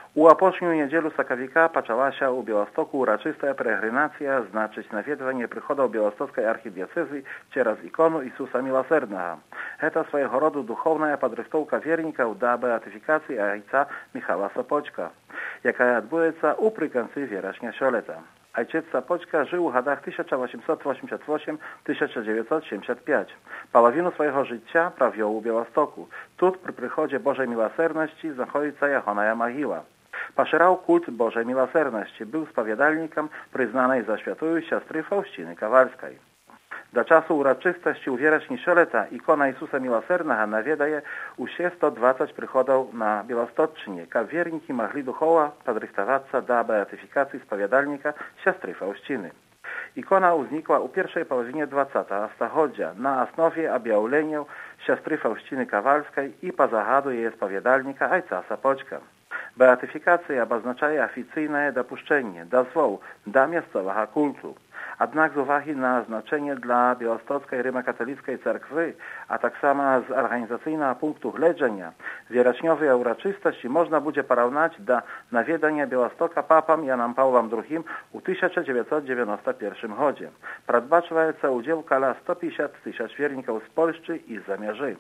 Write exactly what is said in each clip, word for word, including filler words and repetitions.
U apošnju niedzielu Sakawika počala się u Białostoku uroczysta peregrinacja, znaczyć nawiedwanie przychodów białostockiej archidiecezji przez ikonu Isusa Miłosiernego. Heta swojego rodu duchowna podrychtowka wiernika uda beatyfikacji ojca Michała Sopoćka, jaka odbyła u prykący wierzchnia sioleta. Ojciec Sopoćka żył w latach tysiąc osiemset osiemdziesiąt osiem do tysiąc dziewięćset siedemdziesiąt pięć. Połowinu swojego życia prawił u Białostoku. Tut przy przychodzie Bożej Miłosierności znajduje się Jehonaja Mogiła. Poszerał kult Bożej Miłosierności, był spowiadalnikiem przyznanej za świętą siostry Faustyny Kowalskiej. Do czasu uroczystości u wierzchni sioleta ikona Isusa Miłosiernego nawiedaje u sto dwadzieścia przychodów na Białostoczynie, jak wierniki mogli duchowo podrychtować się do beatyfikacji spowiadalnika siostry Faustyny. Ikona uznikła u pierwszej połowinie dwudziestego stulecia na osnowie objawlenia siostry Faustyny Kowalskiej i po zachodu jej spowiadalnika ojca Sopoćka. Beatyfikacja oznacza oficyjne dopuszczenie, dozwół do miejscowego kultu. Jednak z uwagi na znaczenie dla białostockiej rzymskokatolickiej cerkwy, a tak samo z organizacyjnego punktu widzenia, wierzchniowej uroczystości można będzie porównać do nawiedzenia Białostoka papą Janem Pawłem drugim w tysiąc dziewięćset dziewięćdziesiątym pierwszym roku. Przedbaczająca udział około sto pięćdziesiąt tysięcy wierników z Polski i z Zamierzy.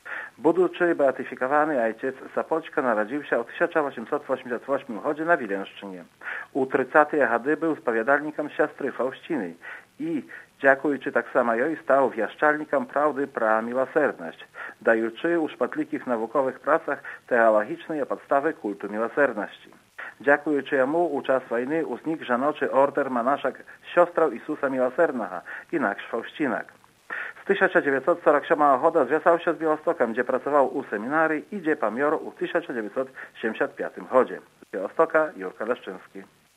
Budучи beatyfikowany ojciec Sopoćka narodził się w tysiąc osiemset osiemdziesiątym ósmym roku na Wileńszczyźnie. U trzydziestych latach był spowiadalnikiem siostry Faustyny i, dziękując tak samo jej, stał wieszczalnikiem prawdy pra miłosierność, dajući u szpatlikich naukowych pracach teologiczne podstawy kultu miłosierności. Dziękując jemu u czas wojny uznikł żenoczy order monaszek siostrą Isusa Miłosiernego, inaksz Faustynak. Z tysiąc dziewięćset czterdziestego siódmego roku związał się z Białostokiem, gdzie pracował u seminarii i gdzie pomiór w tysiąc dziewięćset siedemdziesiątym piątym roku. Z Białostoka Jurka Leszczyński.